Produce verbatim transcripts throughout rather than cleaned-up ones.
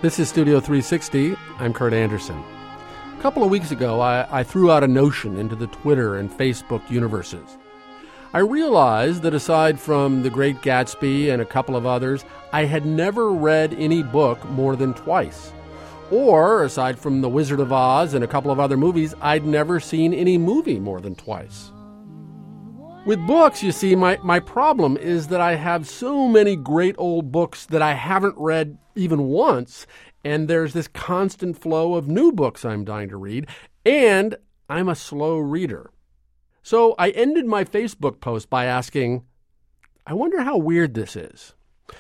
This is Studio three sixty. I'm Kurt Anderson. A couple of weeks ago, I, I threw out a notion into the Twitter and Facebook universes. I realized that aside from The Great Gatsby and a couple of others, I had never read any book more than twice. Or, aside from The Wizard of Oz and a couple of other movies, I'd never seen any movie more than twice. With books, you see, my, my problem is that I have so many great old books that I haven't read even once, and there's this constant flow of new books I'm dying to read, and I'm a slow reader. So I ended my Facebook post by asking, I wonder how weird this is.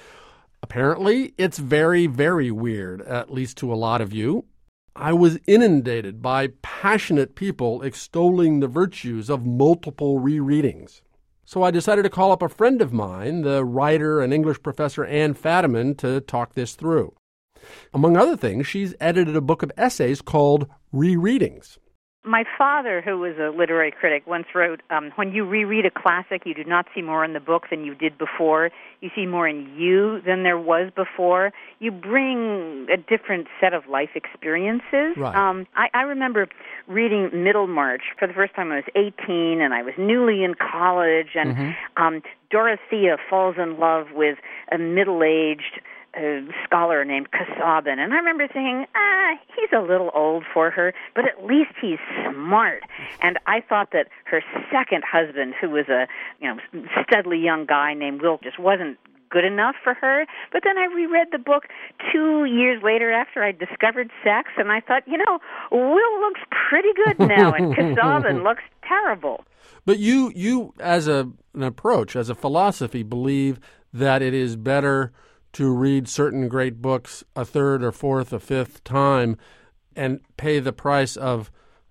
Apparently, it's very, very weird, at least to a lot of you. I was inundated by passionate people extolling the virtues of multiple rereadings. So I decided to call up a friend of mine, the writer and English professor Ann Fadiman, to talk this through. Among other things, she's edited a book of essays called Rereadings. My father, who was a literary critic, once wrote, um, when you reread a classic, you do not see more in the book than you did before. You see more in you than there was before. You bring a different set of life experiences. Right. Um, I, I remember reading Middlemarch for the first time when I was eighteen, and I was newly in college, and mm-hmm. um, Dorothea falls in love with a middle-aged a scholar named Casaubon, and I remember thinking, ah, he's a little old for her, but at least he's smart. And I thought that her second husband, who was a you know studly young guy named Will, just wasn't good enough for her. But then I reread the book two years later after I discovered sex, and I thought, you know, Will looks pretty good now, and Casaubon looks terrible. But you, you as a, an approach, as a philosophy, believe that it is better to read certain great books a third or fourth or fifth time and pay the price of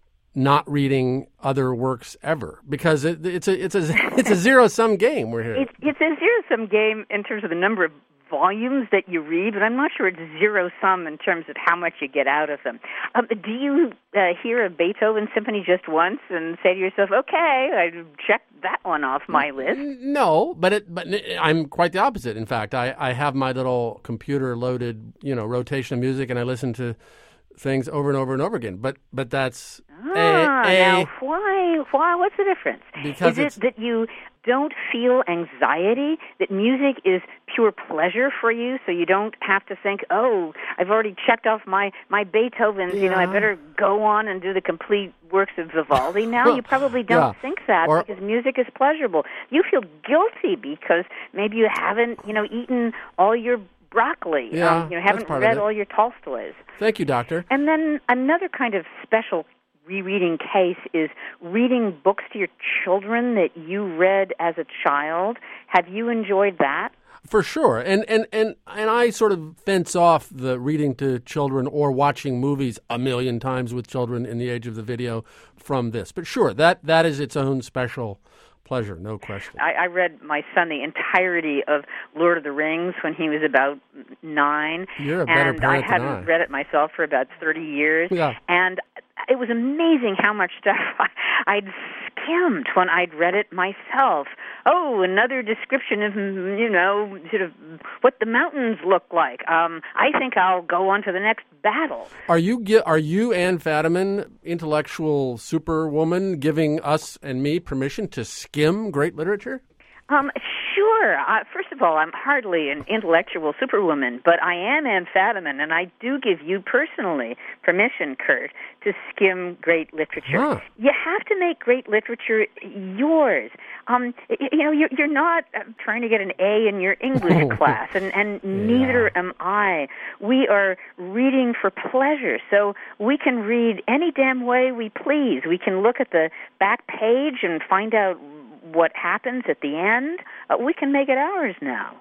not reading other works ever, because it, it's a it's a it's a zero sum game. We're here. It's, it's a zero sum game in terms of the number of volumes that you read, but I'm not sure it's zero sum in terms of how much you get out of them. Um, do you uh, hear a Beethoven symphony just once and say to yourself, "Okay, I checked that one off my list"? No, but it, but I'm quite the opposite. In fact, I, I have my little computer loaded, you know, rotation of music, and I listen to things over and over and over again. But but that's ah, a, a, now why why what's the difference? Because is it that you don't feel anxiety, that music is pure pleasure for you, so you don't have to think, oh, I've already checked off my, my Beethovens, yeah. you know, I better go on and do the complete works of Vivaldi now? You probably don't yeah. think that or, because music is pleasurable. You feel guilty because maybe you haven't, you know, eaten all your broccoli. Yeah, um, you know, haven't read read all your Tolstoys. Thank you, Doctor. And then another kind of special rereading case is reading books to your children that you read as a child. Have you enjoyed that? For sure. And and, and and I sort of fence off the reading to children or watching movies a million times with children in the age of the video from this. But sure, that that is its own special pleasure, no question. I, I read my son the entirety of Lord of the Rings when he was about nine. You're a better and parent I hadn't than I. read it myself for about thirty years. Yeah. And it was amazing how much stuff I'd skimmed when I'd read it myself. Oh, another description of, you know, sort of what the mountains look like. Um, I think I'll go on to the next battle. Are you, are you, Ann Fadiman, intellectual superwoman, giving us and me permission to skim great literature? Um, sure. Uh, first of all, I'm hardly an intellectual superwoman, but I am Ann Fadiman, and I do give you personally permission, Kurt, to skim great literature. Huh. You have to make great literature yours. Um, you know, you're, you're not uh, trying to get an A in your English class, and, and yeah. neither am I. We are reading for pleasure, so we can read any damn way we please. We can look at the back page and find out what happens at the end. Uh, we can make it ours now.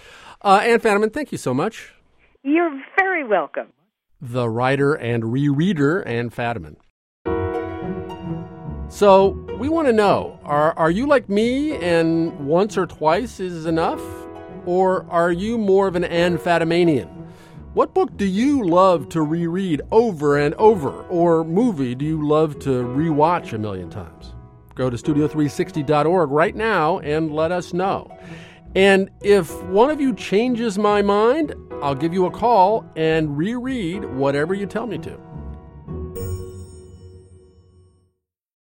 Uh, Ann Fadiman, thank you so much. You're very welcome. The writer and rereader, Ann Fadiman. So we want to know, are, are you like me and once or twice is enough? Or are you more of an Ann Fadimanian? What book do you love to reread over and over? Or movie do you love to rewatch a million times? Go to studio three sixty dot org right now and let us know. And if one of you changes my mind, I'll give you a call and reread whatever you tell me to.